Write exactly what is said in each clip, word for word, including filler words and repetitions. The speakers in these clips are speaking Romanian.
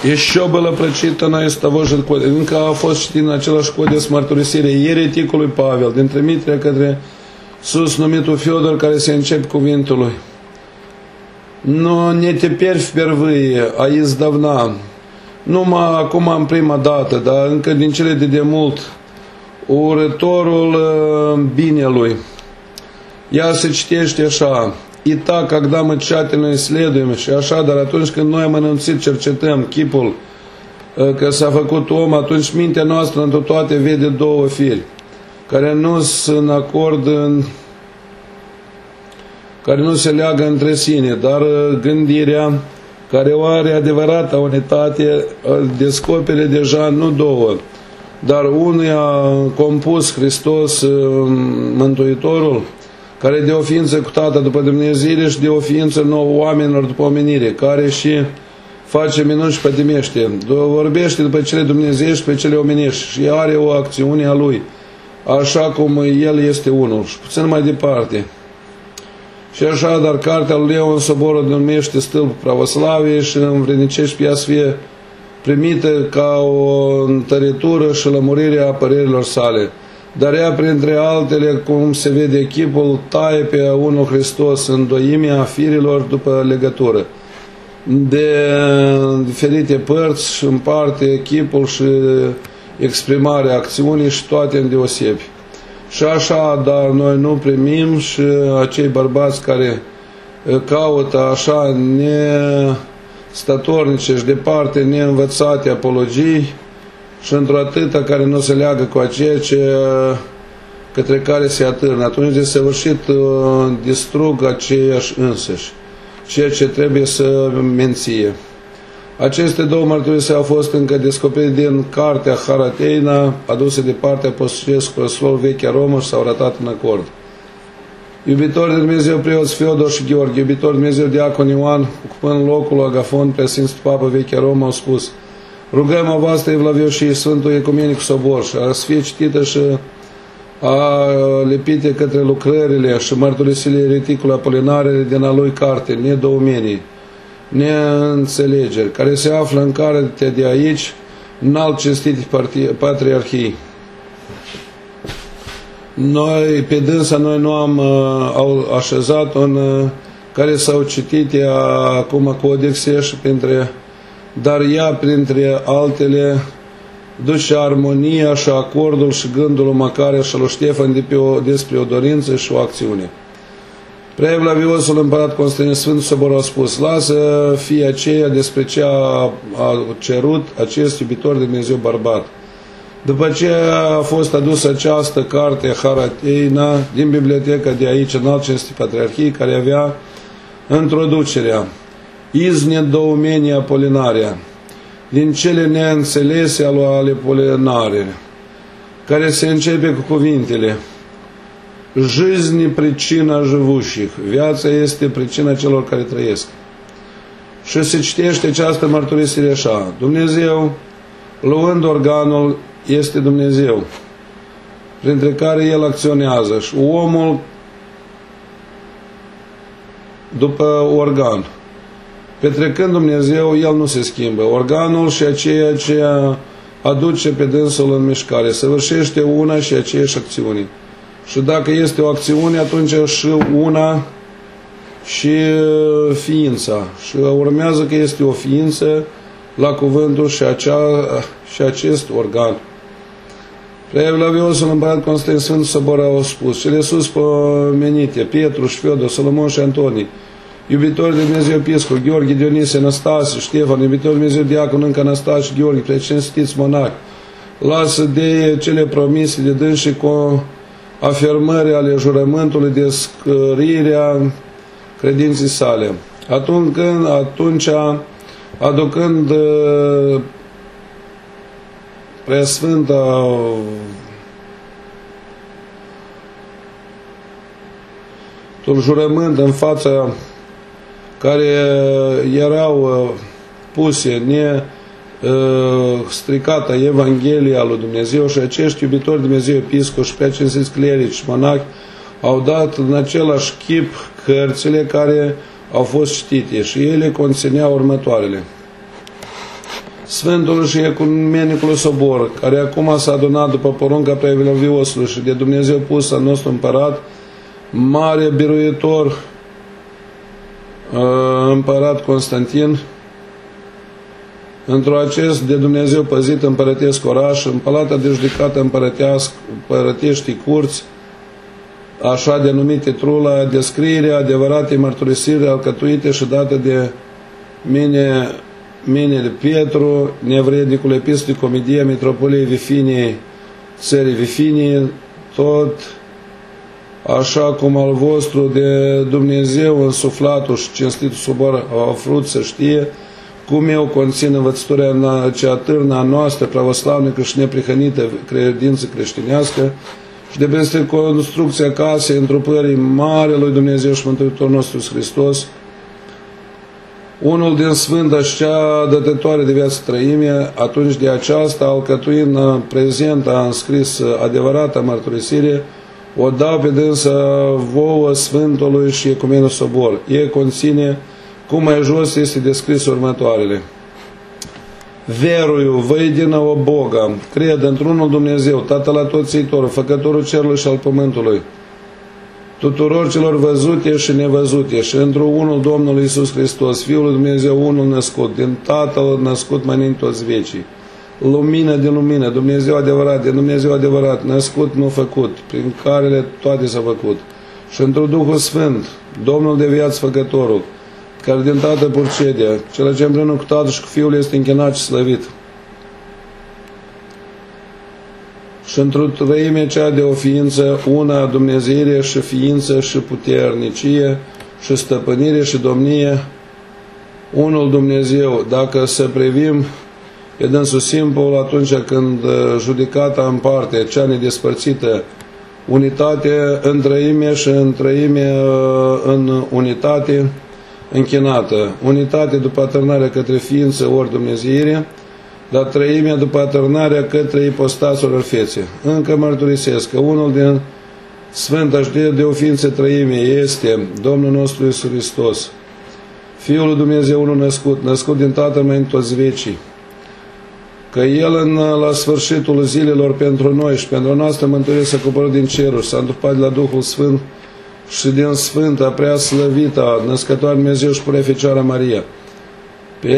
Еще было прочитано из того же кода, încă a fost citit în același codex mărturisire ereticului Pavel, din trimiterea către sus numitul Fiodor, care se începe cuvintului. Но не теперь впервые, а издавна. Numai acum în prima dată, dar încă din cele de demult, urătorul binelui. Ea se citește așa. Итак, когда мы тщательно исследуем, și așa, dar atunci când noi am înălțit, cercetăm chipul că s-a făcut om, atunci mintea noastră într toate vede două firi, care nu sunt în acord, în, care nu se leagă între sine, dar gândirea, care o are adevărată unitate, descopere deja nu două, dar unul a compus Hristos Mântuitorul, care de o ființă cu Tată după Dumnezeire și de o ființă nouă oamenilor după omenire, care și face minuni și pătimește, vorbește după cele dumnezeiești și pe cele omenești și are o acțiune a Lui, așa cum El este unul. Și puțin mai departe. Și așa, dar cartea lui Leon Soborul numește stâlpul pravoslaviei și învrednicește pe ea să fie primită ca o întăritură și lămurire a părerilor sale. Dar ea, printre altele, cum se vede chipul, taie pe unul Hristos în doimea firilor după legătură. De diferite părți și împarte chipul și exprimarea acțiunii și toate îndeosebi. Și așa, dar noi nu primim și acei bărbați care caută așa nestatornice și departe neînvățate apologii și într-o atâta care nu se leagă cu aceea ce, către care se atârnă. Atunci de săvârșit distrug aceiași însăși, ceea ce trebuie să menție. Aceste două mărturisiri au fost încă descoperite din cartea Harateina, aduse de partea apostolului Răsflor Vechea Romă și s-au arătat în acord. Iubitor de Dumnezeu preoți Fiodor și Gheorghe, iubitor de Dumnezeu Diacon Ioan, ocupând locul Agafon, preasfințitul Papă Vechea Romă, au spus: rugăm-o voastră Evlavioșii Sfântul Ecumenic Sobor și a să fie citită și a lepite către lucrările și mărturisirile ereticului Apolinarele din a lui carte, nedoumenii, neînțelegeri, care se află în cartea de aici, înalt cinstite patriarhii. Noi, pe dânsa, noi nu am uh, așezat în uh, care s-au citit ea, acum codexe și printre, dar ea, printre altele, duce armonia și acordul și gândul lui Macare și lui Ștefan de pe o, despre o dorință și o acțiune. Preevlaviosul împărat Constantin Sfânt Sobor a spus: lasă fie aceea despre ce a, a cerut acest iubitor de Dumnezeu bărbat. După ce a fost adusă această carte Harateina din biblioteca de aici, în alt cinstite patriarhii, care avea introducerea Izne doumenia Apolinarea, din cele neînțelese ale Apolinare, care se începe cu cuvintele: жизни причина живущих, viața este pricina celor care trăiesc. Și se citește această mărturisire așa: Dumnezeu, luând organul, este Dumnezeu, printre care El acționează, și omul după organ. Petrecând Dumnezeu, El nu se schimbă. Organul și aceea ce aduce pe dânsul în mișcare săvârșește una și aceeași acțiune. Și dacă este o acțiune, atunci și una și ființa. Și urmează că este o ființă la cuvântul și, acea, și acest organ. Preevlaviosul împărat Constantin Sfânt Sobor au spus: cele sus pomenite, Pietru și Fiodor, Solomon și Antonii, iubitori de Dumnezeu Episcop, Gheorghe, Dionise, Anastasiu, Ștefan, iubitori de Dumnezeu Diacon încă Anastasiu și Gheorghe, precinstiți monahi, lasă de cele promise de dânsi cu afirmări ale jurământului de scărirea credinței sale. Atunci, când, atunci aducând uh, preasfânta tul jurământ în fața care erau puse ne stricată Evanghelia lui Dumnezeu, și acești iubitori de Dumnezeu episcopi și preacinstiți clerici și monahi au dat în același chip cărțile care au fost citite și ele conțineau următoarele: Sfântul și Ecumenicul Sobor, care acum s-a adunat după porunca Preaviosului și de Dumnezeu pus al nostru împărat, mare biruitor, împărat Constantin, într-o acest de Dumnezeu păzit împărătesc oraș, în palata de judecată împărăteștii curți, așa denumite Trula, descrierea adevăratei mărturisiri alcătuite și dată de mine, mine Pietru, nevrednicul epistolei Comedia Mitropoliei Vifiniei, țării Vifinii, tot așa cum al vostru de Dumnezeu însuflatul și cinstitul sobor au vrut să știe, cum eu conțin învățătura cea târnă a noastră, pravoslavnică și neprihănită credință creștinească, și de peste construcția casei întrupării Marelui Dumnezeu și Mântuitorul nostru Hristos, unul din sfânta și cea dătătoare de viață trăimie, atunci de aceasta, alcătuind prezent, a înscris adevărata mărturisire, o dau pe dânsă vouă Sfântului și Ecumenul Sobor. Ei conține, cum mai jos este descris următoarele. Verую, văidină o Boga, cred într-unul Dumnezeu, Tatăl Atotțitor, Făcătorul cerului și al pământului, tuturor celor văzute și nevăzute, și într-unul Domnul Iisus Hristos, Fiul lui Dumnezeu, unul născut, din Tatăl născut mai înainte toți vecii, lumină din lumină, Dumnezeu adevărat, din Dumnezeu adevărat, născut, nu făcut, prin carele toate s-a făcut, și într-un Duhul Sfânt, Domnul de viață Făcătorul, care din Tatăl purcedea, cel ce împreună cu Tatăl și cu Fiul este închinat și slăvit. Și într-o trăime cea de o ființă, una Dumnezeire și ființă și puternicie și stăpânire și domnie, unul Dumnezeu, dacă să privim pe dânsul simplu atunci când judecata împarte, cea nedespărțită, unitate în trăime și în trăime în unitate, închinată, unitate după atârnarea către ființă ori Dumnezeire, dar trăimea după atârnarea către ipostasul fețe. Încă mărturisesc că unul din Sfânta și de o ființă trăime este Domnul nostru Iisus Hristos, Fiul lui Dumnezeu unul născut, născut din Tatăl mai în toți vecii, că El în, la sfârșitul zilelor pentru noi și pentru noastră mântuire s-a coborât din ceruri, s-a întrupat de la Duhul Sfânt și din Sfânta, prea slăvită, născătoare Dumnezeu și prea Fecioară Maria. Pe,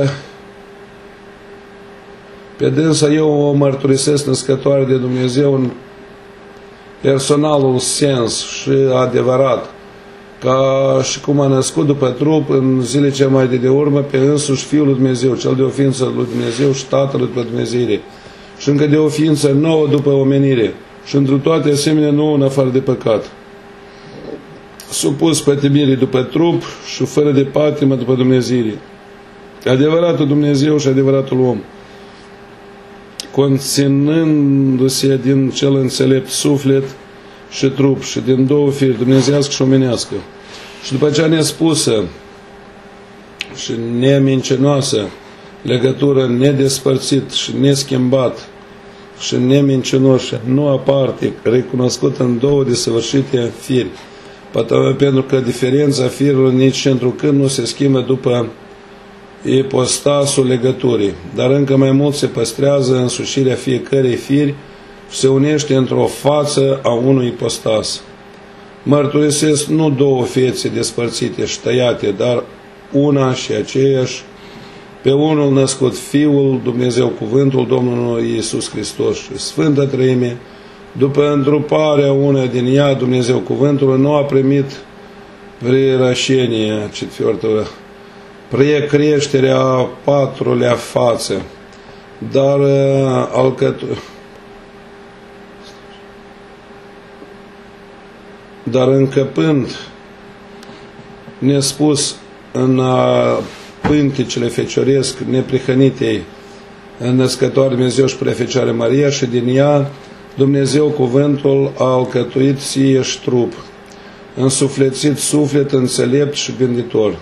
pe dânsa eu o mărturisesc născătoare de Dumnezeu în personalul sens și adevărat, ca și cum a născut după trup în zile ce mai de, de urmă pe însuși Fiul lui Dumnezeu, cel de o ființă lui Dumnezeu și Tatăl după Dumnezeire, și încă de o ființă nouă după omenire, și întru toate asemenea nouă în afară de păcat, supus pătimirii după trup și fără de patimă după Dumnezeire, adevăratul Dumnezeu și adevăratul om, conținându-se din cel înțelept suflet și trup și din două firi, dumnezeiască și omenească, și după cea nespusă și nemincinoasă legătură, nedespărțit și neschimbat și nemincinos, nu aparte, recunoscut în două desăvârșite firi, pentru că diferența firilor nici întrucând nu se schimbă după ipostasul legăturii, dar încă mai mult se păstrează însușirea fiecărei firi și se unește într-o față a unui ipostas. Mărturisesc nu două fețe despărțite și tăiate, dar una și aceeași, pe unul născut Fiul Dumnezeu, Cuvântul Domnului Iisus Hristos și Sfânta Treime, după întruparea una din ea, Dumnezeu Cuvântul nu a primit prerașenia, cetvrtă, precreșterea a patrulea față, dar alcătu... dar încăpând nespus în pânticele fecioresc neprihănitei născătoare Dumnezeu și Prefecioară Maria, și din ea Dumnezeu Cuvântul a alcătuit sie și trup, însuflețit suflet înțelept și gânditor.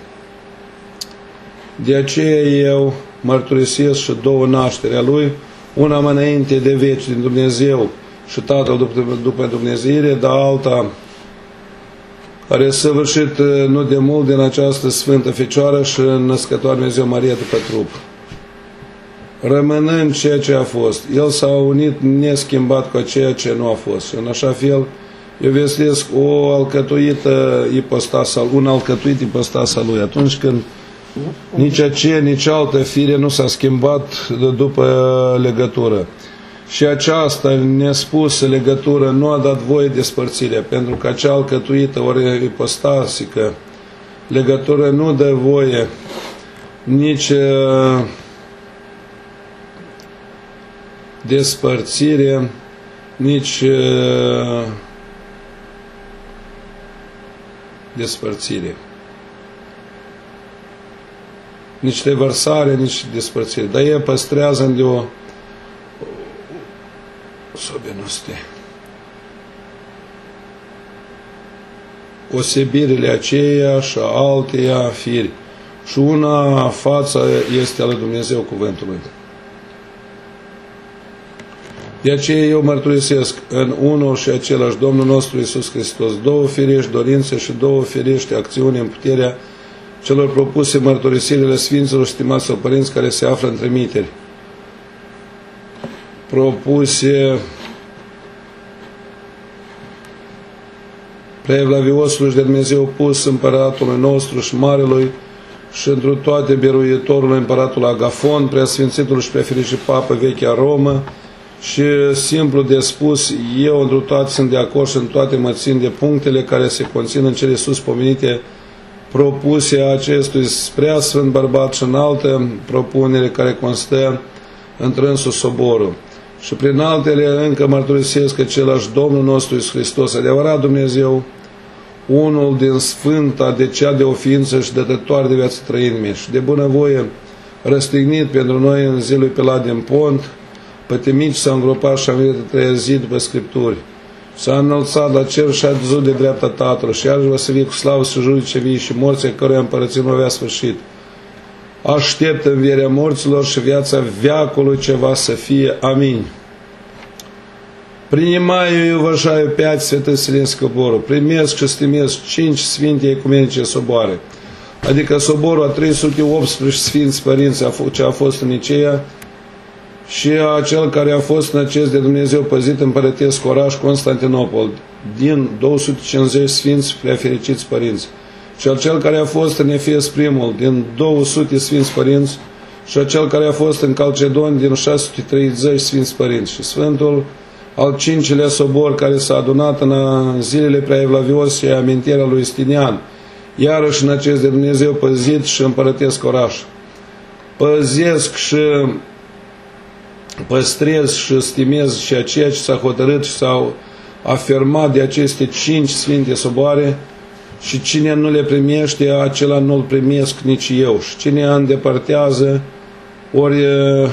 De aceea eu mărturisesc și două nașteri a Lui, una mai înainte de veci din Dumnezeu și Tatăl după, după Dumnezeire, dar alta care a săvârșit nu de mult din această Sfântă Fecioară și născătoare Dumnezeu Maria după trup. rămânând ceea ce a fost. El s-a unit neschimbat cu ceea ce nu a fost. Și în așa fel, eu vestesc o alcătuită ipostasa, un alcătuit ipostasa lui. Atunci când nici aceea, nici altă fire nu s-a schimbat după legătură. Și aceasta nespusă legătură nu a dat voie despărțire, pentru că acea alcătuită ori ipostasică legătură nu dă voie nici despărțire, nici despărțire. Nici revărsare, nici despărțire. Dar ea păstrează de o особенности. Osebirile aceea și alteia firi. Și una fața este a lui Dumnezeu cuvântului. De aceea eu mărturisesc în unul și același Domnul nostru Iisus Hristos două firești dorințe și două firești acțiuni în puterea celor propuse mărturisirile Sfinților și stimaților părinți care se află în trimiteri. Propuse preevlaviosului de Dumnezeu pus împăratului nostru și marelui și întru toate biruitorului împăratul Agafon, preasfințitul și prefericit papă vechea Romă, și simplu de spus, eu întru toate sunt de acord și în toate mă țin de punctele care se conțin în cele sus pomenite propuse acestui prea sfânt bărbat și în altă propunere care constă întrânsul soborul. Și prin altele încă mărturisesc că același Domnul nostru Iisus Hristos, adevărat Dumnezeu, unul din sfânta de cea de o ființă și dătătoare de viață trăinime și de bunăvoie răstignit pentru noi în zilul Pilat din Pont, pătimit s-a îngropat și a venit a treia zi după Scripturi. S-a înălțat la cer și a văzut de dreapta Tatălui și iarăși va să vie cu slavă să judice vii și morții, căruia împărăție nu avea sfârșit. Aștept învierea morților și viața veacului ce va să fie. Amin. Принимаю и уважаю пять святых Вселенских соборов, primesc și stimesc cinci Sfinte Ecumenice Soboare, adică soborul a trei sute optsprezece Sfinți Părinți ce a fost în Niceea și acel care a fost năcesc de Dumnezeu păzit împărătesc oraș Constantinopol, din două sute cincizeci Sfinți Preafericiți Părinți, și acel care a fost în Efes primul, din două sute Sfinți Părinți, și acel care a fost în Calcedon, din șase sute treizeci Sfinți Părinți, și Sfântul al cincilea sobor care s-a adunat în zilele preevlavios și amintirea lui Stinian, iarăși în acest de Dumnezeu păzit și împărătesc oraș. Păzesc și păstrez și stimez și aceea ce s-a hotărât și s-au afirmat de aceste cinci Sfinte Soboare, și cine nu le primește, acela nu-l primesc nici eu. Și cine îndepărtează, ori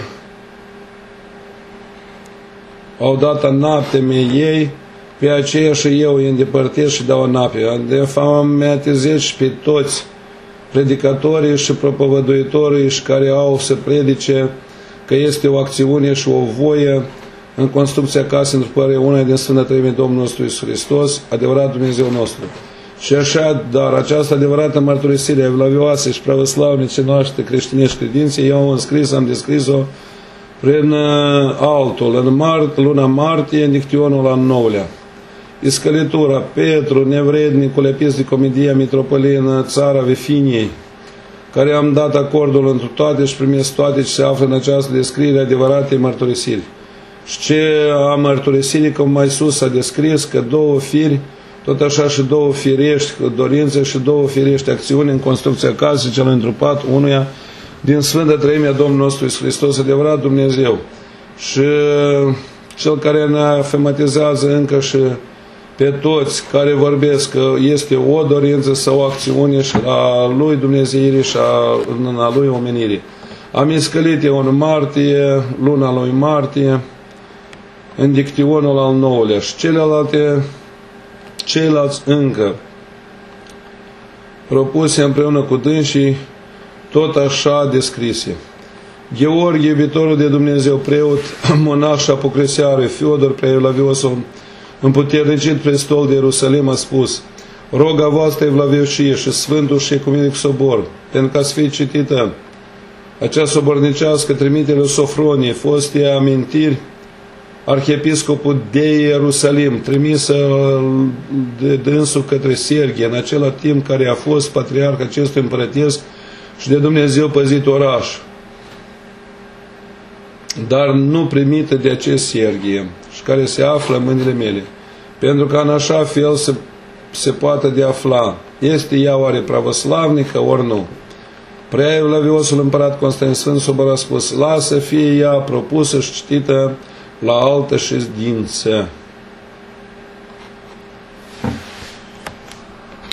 au dat anapteme ei, pe aceea și eu îi îndepărtez și dau anape. Defamatizez și pe toți predicatorii și propovăduitorii și care au să predice că este o acțiune și o voie în construcția casei întrupării una din Sfânta Treime Domnul nostru Iisus Hristos, adevărat Dumnezeu nostru. Și așa, dar această adevărată mărturisire evlavioasă și pravoslavnice noastre creștinești credințe, eu am înscris, am descris-o prin altul, în mart, luna martie, în dictionul al nouălea. Iscălitura Petru, nevrednicul episcop Comedia Mitropolină, țara Vefiniei, care am dat acordul întru toate și primesc toate ce se află în această descriere adevăratei mărturisiri. Și ce a mărturisirii, cum mai sus a descris, că două firi, tot așa și două firești dorințe și două firești acțiuni în construcția casei celui întrupat unuia din Sfânta Treimea Domnului nostru Iisus Hristos, adevărat Dumnezeu. Și cel care ne afematizează încă și pe toți care vorbesc că este o dorință sau o acțiune și a lui Dumnezeirii și a, a lui omenirii. Am iscălit eu în martie, luna lui martie, în dictionul al nouălea și celelalte, ceilalți încă propuse împreună cu dânsii, tot așa descrise. Gheorghe, iubitorul de Dumnezeu, preot, monaș și apocrisiare, Fiodor Preevlaviosul, împuternicit prestol de Ierusalim, a spus: roga voastră evlavioșie și Sfântul și Ecumenic Sobor, pentru ca să fie citită acea sobornicească trimitere Sofronie, foste amintiri, arhiepiscopul de Ierusalim, trimisă de dânsul către Serghie, în acela timp care a fost patriarh acestui împărătesc și de Dumnezeu păzit oraș, dar nu primită de acest Serghie și care se află în mâinile mele, pentru că în așa fel se, se poate de afla, este ea oare pravoslavnică ori nu. Prea evlaviosul împărat Constantin Sobor a spus, lasă fie ea propusă și citită la altă ședință.